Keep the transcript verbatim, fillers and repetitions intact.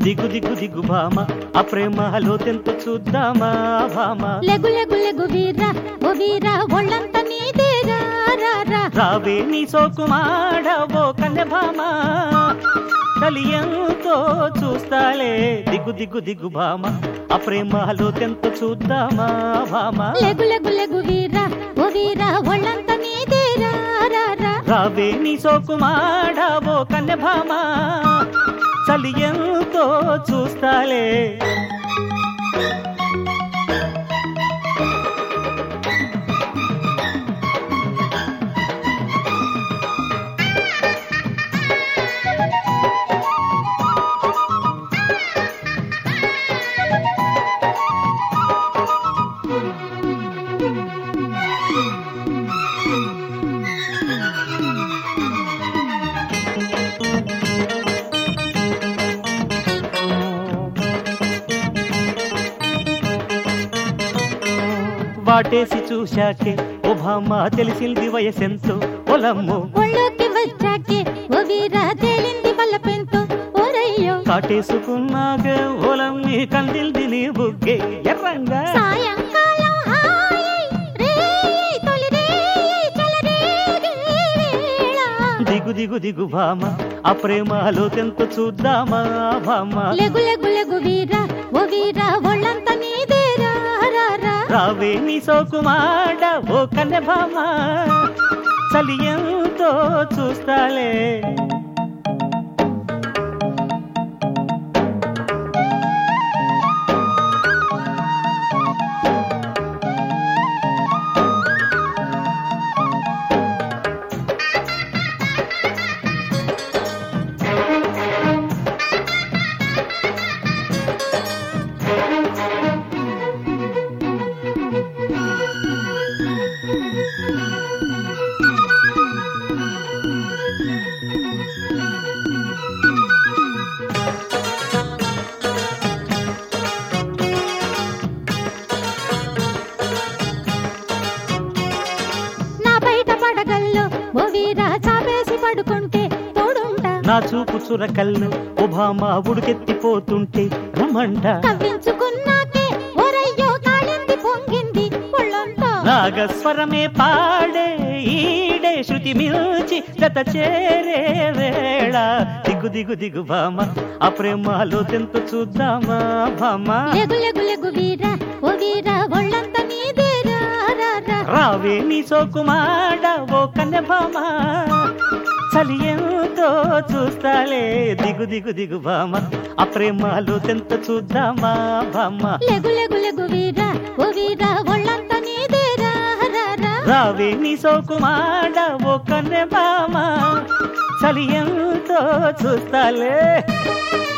దిగు దిగు దిగు భామ ఆ ప్రేమలో తెంత చూద్దామా భామ లెగు లెగు లెగు వీరా ఓ వీరా ఒళ్ళంత నీదేరా రా రా రావే నీ సోకుమాడవో కన్నె భామ కలియంతో చూస్తాలే దిగు దిగు దిగు భామ ఆ ప్రేమలో తెంత చూద్దామా భామ లెగు లెగు లెగు వీరా ఓ వీరా ఒళ్ళంత నీదేరా రా రా రావే నీ సోకుమాడవో కన్నె భామ కలియంతో చూస్తాలే వాటేసి చూశాకే ఓ భామ తెలిసింది వయసెంతో పొలమ్ము ఒళ్ళోకి వచ్చాకే ఓ వీరా తేలింది బల్లపెంతో ఓరయ్యో కాటేసుకున్నాక ఓలమ్మి కందిల్ది నీ బుగ్గే ఎర్రంగా సాయంకాలం హాయి రేయి తొలి రేయి చెలరేగే వేళ దిగు దిగు దిగు భామ ఆ ప్రేమలో తెంత చూద్దామా భామ లెగు లెగు లెగు వీరా ఓ వీరా ఒళ్ళంత నీదేరా రా రా రావే నీ సోకుమాడ ఓ కన్నె భామ చలియంతో చూస్తాలే ఓ వీరా చాపేసి పడుకుంటే తోడుంటా నా చూపు చురకల్లు ఓ భామ ఉడికెత్తిపోతుంటే రమంట కవ్వించుకున్నాకే ఓరయ్యో కాళింది పొంగింది ఒళ్ళంతా నాగస్వరమే పాడే ఈడే శృతి మిల్చి గత చేరే వేళ దిగు దిగు దిగు భామ ఆ ప్రేమలో తెంత చూద్దామా భామ లెగు లెగు లెగు వీరా ఓ వీరా ఒళ్ళంత నీదేరా రా రా రావే నీ సోకుమాడ ఓ కన్నె భామ చలియంతో చూస్తాలే దిగు దిగు దిగు భామ ఆ ప్రేమలో తెంత చూద్దామా భామ లెగు లెగు లెగు వీరా ఓ వీరా ఒళ్ళంత నీదేరా రా రా రావే నీ సోకుమాడ ఓ కన్నె భామ చలియంతో చూస్తాలే